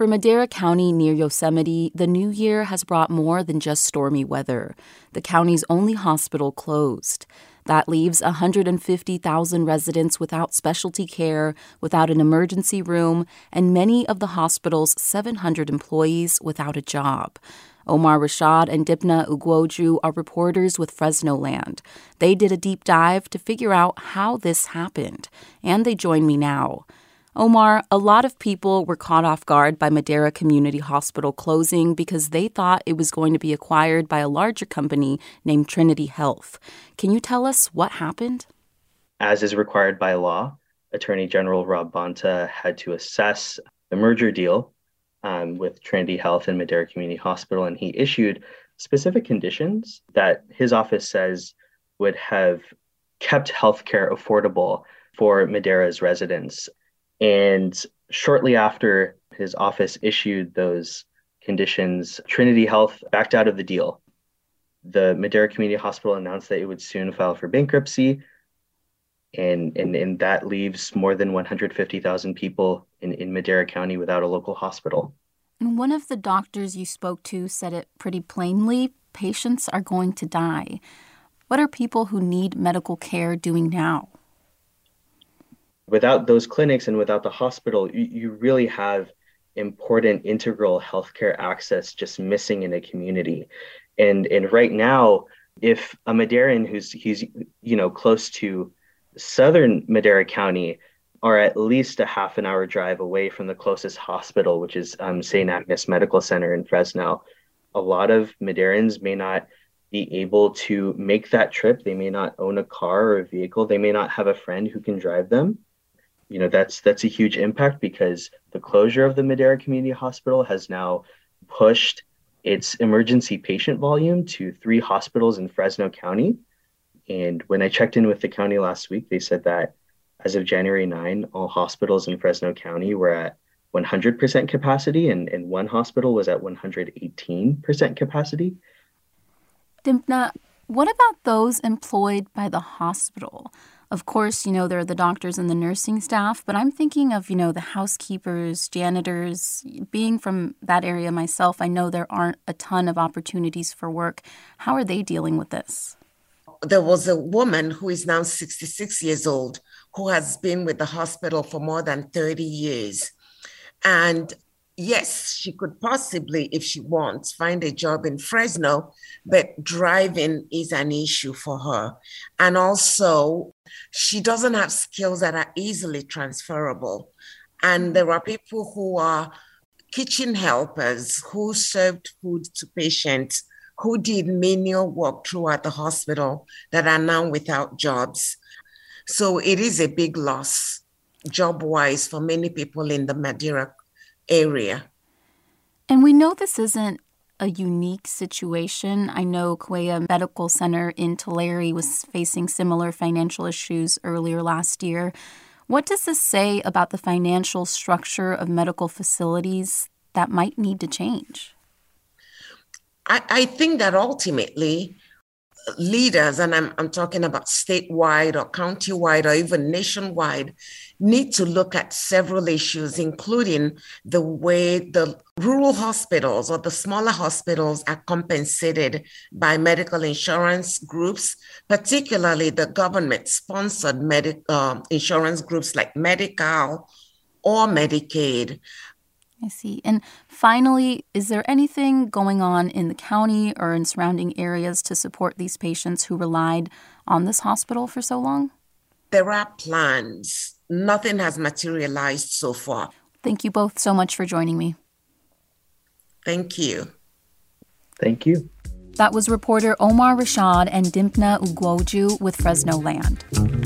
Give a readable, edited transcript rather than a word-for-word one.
For Madera County near Yosemite, the new year has brought more than just stormy weather. The county's only hospital closed. That leaves 150,000 residents without specialty care, without an emergency room, and many of the hospital's 700 employees without a job. Omar Rashad and Dipna Ugwoju are reporters with Fresno Land. They did a deep dive to figure out how this happened, and they join me now. Omar, a lot of people were caught off guard by Madera Community Hospital closing because they thought it was going to be acquired by a larger company named Trinity Health. Can you tell us what happened? As is required by law, Attorney General Rob Bonta had to assess the merger deal with Trinity Health and Madera Community Hospital, and he issued specific conditions that his office says would have kept healthcare affordable for Madera's residents. And shortly after his office issued those conditions, Trinity Health backed out of the deal. The Madera Community Hospital announced that it would soon file for bankruptcy, and that leaves more than 150,000 people in Madera County without a local hospital. And one of the doctors you spoke to said it pretty plainly: patients are going to die. What are people who need medical care doing now? Without those clinics and without the hospital, you really have important integral healthcare access just missing in a community. And right now, if a Madeiran he's close to southern Madera County are at least a half an hour drive away from the closest hospital, which is St. Agnes Medical Center in Fresno, a lot of Madeirans may not be able to make that trip. They may not own a car or a vehicle. They may not have a friend who can drive them. That's a huge impact because the closure of the Madera Community Hospital has now pushed its emergency patient volume to 3 hospitals in Fresno County. And when I checked in with the county last week, they said that as of January 9, all hospitals in Fresno County were at 100% capacity, and one hospital was at 118% capacity. Dipna, what about those employed by the hospital? Of course, there are the doctors and the nursing staff, but I'm thinking of, the housekeepers, janitors. Being from that area myself, I know there aren't a ton of opportunities for work. How are they dealing with this? There was a woman who is now 66 years old who has been with the hospital for more than 30 years. And yes, she could possibly, if she wants, find a job in Fresno, but driving is an issue for her. And also, she doesn't have skills that are easily transferable. And there are people who are kitchen helpers who served food to patients, who did menial work throughout the hospital that are now without jobs. So it is a big loss, job-wise, for many people in the Madera area. And we know this isn't a unique situation. I know Kauai Medical Center in Tulare was facing similar financial issues earlier last year. What does this say about the financial structure of medical facilities that might need to change? I think that ultimately leaders, and I'm talking about statewide or countywide or even nationwide, need to look at several issues, including the way the rural hospitals or the smaller hospitals are compensated by medical insurance groups, particularly the government-sponsored insurance groups like Medi-Cal or Medicaid. I see. And finally, is there anything going on in the county or in surrounding areas to support these patients who relied on this hospital for so long? There are plans. Nothing has materialized so far. Thank you both so much for joining me. Thank you. Thank you. That was reporter Omar Rashad and Dipna Ugwoju with Fresno Land.